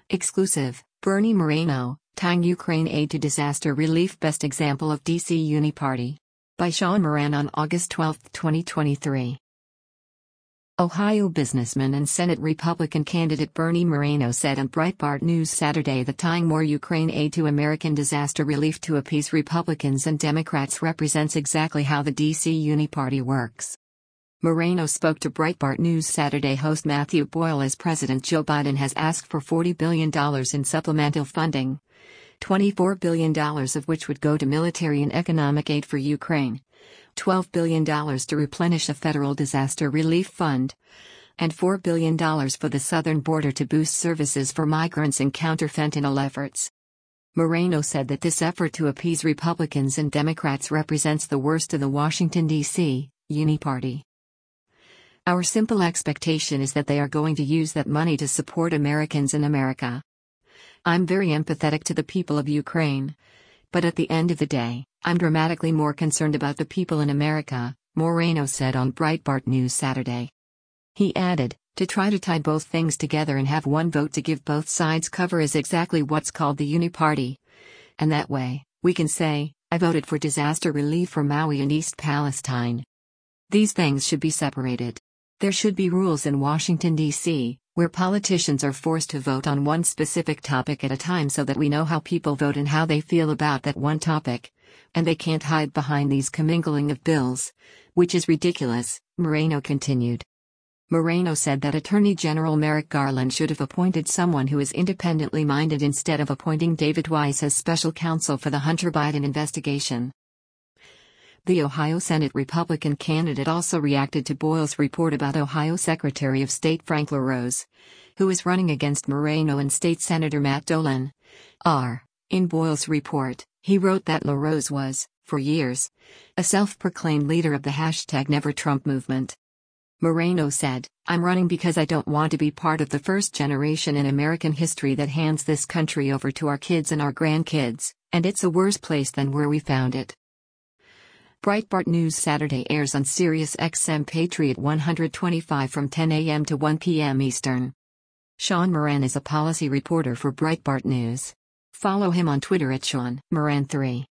Exclusive, Bernie Moreno, tying Ukraine aid to disaster relief. Best example of DC Uniparty. By Sean Moran on August 12, 2023. Ohio businessman and Senate Republican candidate Bernie Moreno said on Breitbart News Saturday that tying more Ukraine aid to American disaster relief to appease Republicans and Democrats represents exactly how the DC Uniparty works. Moreno spoke to Breitbart News Saturday host Matthew Boyle as President Joe Biden has asked for $40 billion in supplemental funding, $24 billion of which would go to military and economic aid for Ukraine, $12 billion to replenish a federal disaster relief fund, and $4 billion for the southern border to boost services for migrants and counter fentanyl efforts. Moreno said that this effort to appease Republicans and Democrats represents the worst of the Washington, D.C. Uniparty. Our simple expectation is that they are going to use that money to support Americans in America. I'm very empathetic to the people of Ukraine. But at the end of the day, I'm dramatically more concerned about the people in America, Moreno said on Breitbart News Saturday. He added, to try to tie both things together and have one vote to give both sides cover is exactly what's called the Uniparty. And that way, we can say, I voted for disaster relief for Maui and East Palestine. These things should be separated. There should be rules in Washington, D.C., where politicians are forced to vote on one specific topic at a time so that we know how people vote and how they feel about that one topic. And they can't hide behind these commingling of bills, which is ridiculous, Moreno continued. Moreno said that Attorney General Merrick Garland should have appointed someone who is independently minded instead of appointing David Weiss as special counsel for the Hunter Biden investigation. The Ohio Senate Republican candidate also reacted to Boyle's report about Ohio Secretary of State Frank LaRose, who is running against Moreno and State Senator Matt Dolan. In Boyle's report, he wrote that LaRose was, for years, a self-proclaimed leader of the #NeverTrump movement. Moreno said, I'm running because I don't want to be part of the first generation in American history that hands this country over to our kids and our grandkids, and it's a worse place than where we found it. Breitbart News Saturday airs on Sirius XM Patriot 125 from 10 a.m. to 1 p.m. Eastern. Sean Moran is a policy reporter for Breitbart News. Follow him on Twitter at Sean Moran3.